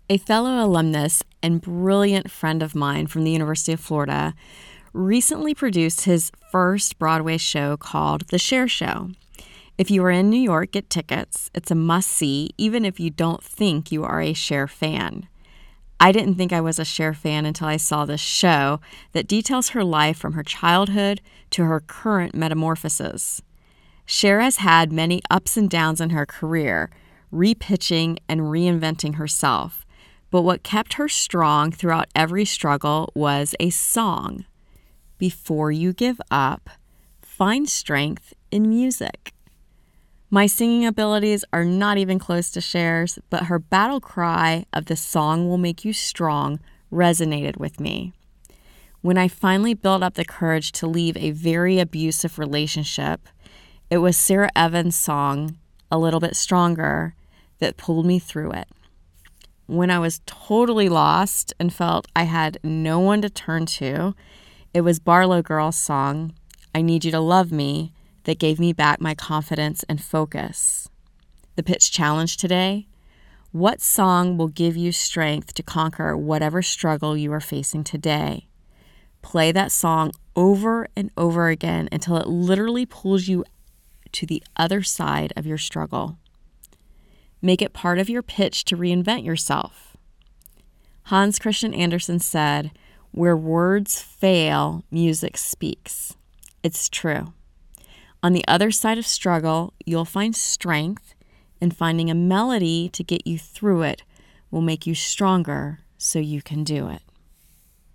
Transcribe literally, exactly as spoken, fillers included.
A fellow alumnus and brilliant friend of mine from the University of Florida recently produced his first Broadway show called The Cher Show. If you are in New York, get tickets. It's a must-see, even if you don't think you are a Cher fan. I didn't think I was a Cher fan until I saw this show that details her life from her childhood to her current metamorphosis. Cher has had many ups and downs in her career, repitching and reinventing herself. But what kept her strong throughout every struggle was a song. Before you give up, find strength in music. My singing abilities are not even close to Cher's, but her battle cry of "the song will make you strong" resonated with me. When I finally built up the courage to leave a very abusive relationship, it was Sara Evans' song, "A Little Bit Stronger," that pulled me through it. When I was totally lost and felt I had no one to turn to, it was Barlow Girl's song, "I Need You to Love Me," that gave me back my confidence and focus. The pitch challenge today: what song will give you strength to conquer whatever struggle you are facing today? Play that song over and over again until it literally pulls you to the other side of your struggle. Make it part of your pitch to reinvent yourself. Hans Christian Andersen said, "Where words fail, music speaks." It's true. On the other side of struggle, you'll find strength, and finding a melody to get you through it will make you stronger so you can do it.